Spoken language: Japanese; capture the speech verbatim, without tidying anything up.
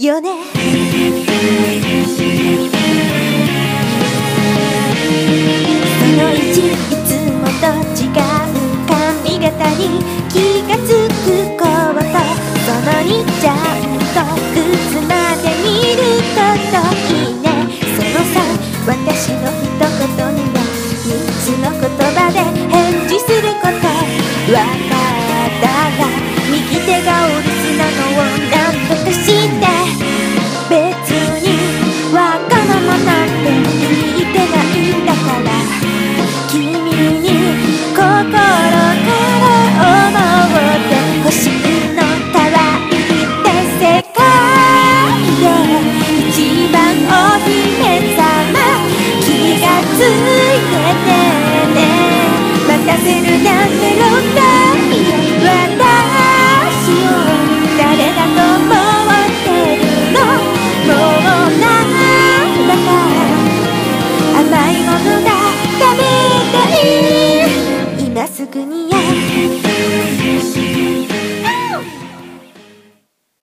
よね。そのいち、いつもと違う髪型に気がつくこと、そのにちゃんと靴まで見ることいいね。そのさん、私の一言にはみっつの言葉で返事すること。わかったら右手がお留守なのをなんとかして、別にわがままなんて言ってないんだから、君に心から思ってほしいの。可愛いって世界で一番お姫様、気がついててね。待たせるなメロディー、私を誰だと思ってるの。もうなんだか甘いものが食べたい。今すぐに